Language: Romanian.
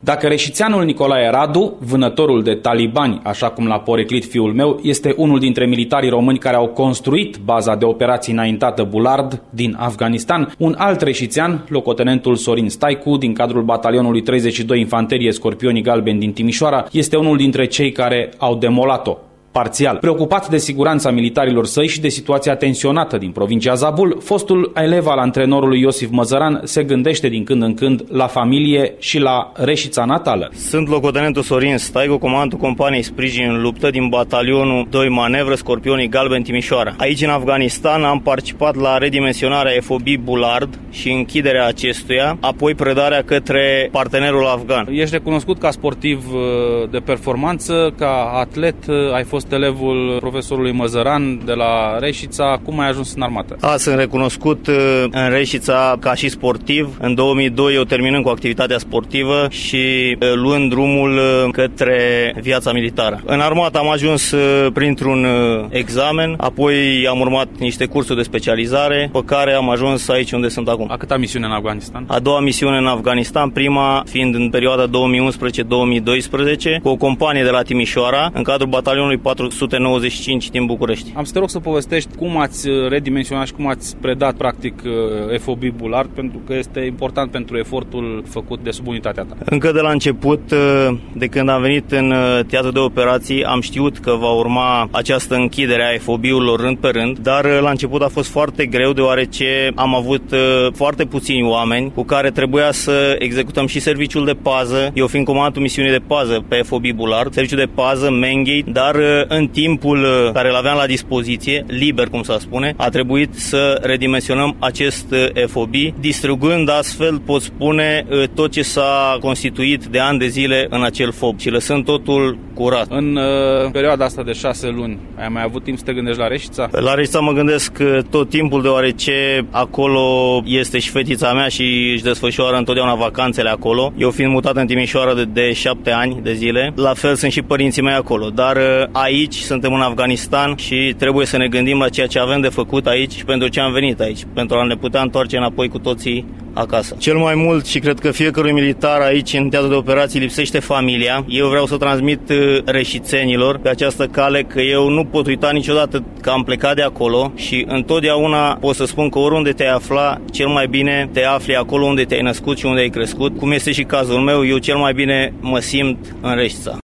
Dacă reșițeanul Nicolae Radu, vânătorul de talibani, așa cum l-a poreclit fiul meu, este unul dintre militarii români care au construit baza de operații înaintată Bulard din Afganistan, un alt reșițean, locotenentul Sorin Staicu, din cadrul batalionului 32 Infanterie Scorpionii Galbeni din Timișoara, este unul dintre cei care au demolat-o. Parțial. Preocupat de siguranța militarilor săi și de situația tensionată din provincia Zabul, fostul elev al antrenorului Iosif Măzăran se gândește din când în când la familie și la Reșița natală. Sunt locotenentul Sorin Staicu, comandantul companiei sprijin în luptă din batalionul 2 manevră Scorpionii Galbeni Timișoara. Aici în Afganistan am participat la redimensionarea FOB Bulard și închiderea acestuia, apoi predarea către partenerul afgan. Ești recunoscut ca sportiv de performanță, ca atlet, ai fost elevul profesorului Măzăran de la Reșița. Cum ai ajuns în armată? Sunt recunoscut în Reșița ca și sportiv. În 2002 eu terminând cu activitatea sportivă și luând drumul către viața militară. În armată am ajuns printr-un examen, apoi am urmat niște cursuri de specializare, pe care am ajuns aici unde sunt acum. A câta misiune în Afganistan? A doua misiune în Afganistan, prima fiind în perioada 2011-2012, cu o companie de la Timișoara, în cadrul batalionului 495 din București. Am să te rog să povestești cum ați redimensionat și cum ați predat practic FOB Bulard, pentru că este important pentru efortul făcut de subunitatea ta. Încă de la început, de când am venit în teatru de operații, am știut că va urma această închidere a FOB-urilor rând pe rând, dar la început a fost foarte greu, deoarece am avut foarte puțini oameni cu care trebuia să executăm și serviciul de pază, eu fiind comandantul misiunii de pază pe FOB Bulard, serviciul de pază, Mengate, dar în timpul care îl aveam la dispoziție, liber cum s-a spune, a trebuit să redimensionăm acest FOB, distrugând astfel, pot spune, tot ce s-a constituit de ani de zile în acel FOB și lăsând totul curat. În perioada asta de 6 luni, ai mai avut timp să te gândești la Reșița? La Reșița mă gândesc tot timpul, deoarece acolo este și fetița mea și își desfășoară întotdeauna vacanțele acolo. Eu fiind mutat în Timișoara de 7 ani de zile, la fel sunt și părinții mei acolo, dar aici suntem în Afganistan și trebuie să ne gândim la ceea ce avem de făcut aici și pentru ce am venit aici, pentru a ne putea întoarce înapoi cu toții acasă. Cel mai mult, și cred că fiecărui militar aici în teatru de operații lipsește familia. Eu vreau să transmit reșițenilor pe această cale că eu nu pot uita niciodată că am plecat de acolo și întotdeauna pot să spun că oriunde te-ai afla, cel mai bine te afli acolo unde te-ai născut și unde ai crescut. Cum este și cazul meu, eu cel mai bine mă simt în Reșița.